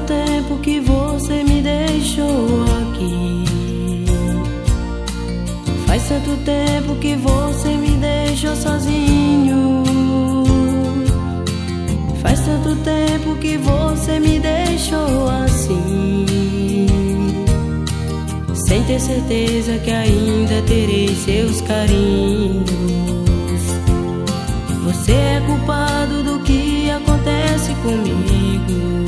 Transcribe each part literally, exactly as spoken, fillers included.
tempo que você me deixou aqui. Faz tanto tempo que você me deixou sozinho. Faz tanto tempo que você me deixou assim, sem ter certeza que ainda terei seus carinhos. Você é culpado do que acontece comigo,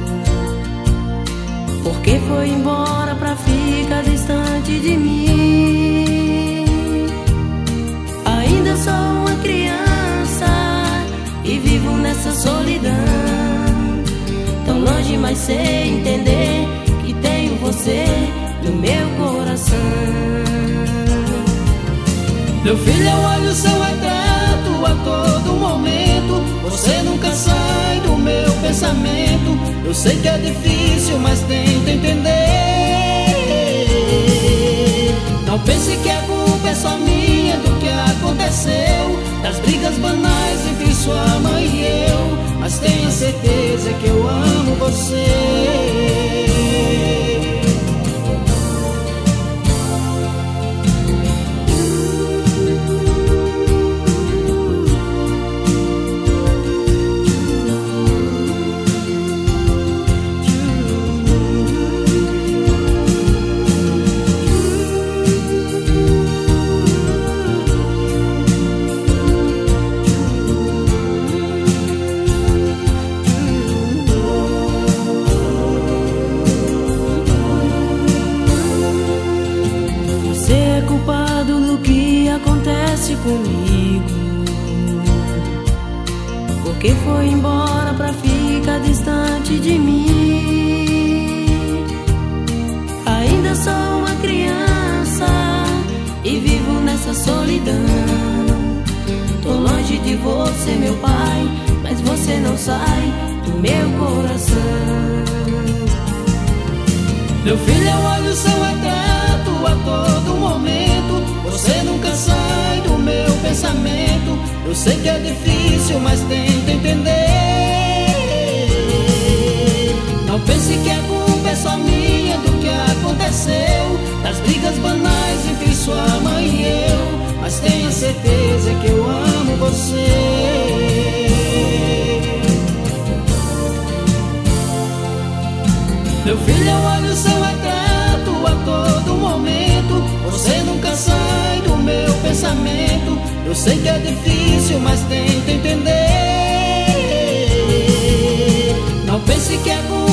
porque foi embora pra ficar distante de mim. Ainda sou uma criança e vivo nessa solidão, tão longe, mas sei entender que tenho você no meu coração. Meu filho, eu olho seu retrato a todo momento. Você nunca sai do meu pensamento. Eu sei que é difícil, mas tenta entender. Não pense que a culpa é só minha do que aconteceu, das brigas banais entre sua mãe e eu. Mas tenha certeza que eu amo você. Culpado do que acontece comigo, porque foi embora pra ficar distante de mim. Ainda sou uma criança e vivo nessa solidão, tô longe de você, meu pai, mas você não sai do meu coração. Meu filho, eu olho seu retrato a todo momento. Você nunca sai do meu pensamento. Eu sei que é difícil, mas tenta entender. Não pense que a culpa é só minha do que aconteceu, das brigas banais entre sua mãe e eu. Mas tenha certeza que eu amo você. Meu filho, eu olho seu retrato a todo momento. Você nunca sai do meu pensamento. Eu sei que é difícil, mas tenta entender. Não pense que é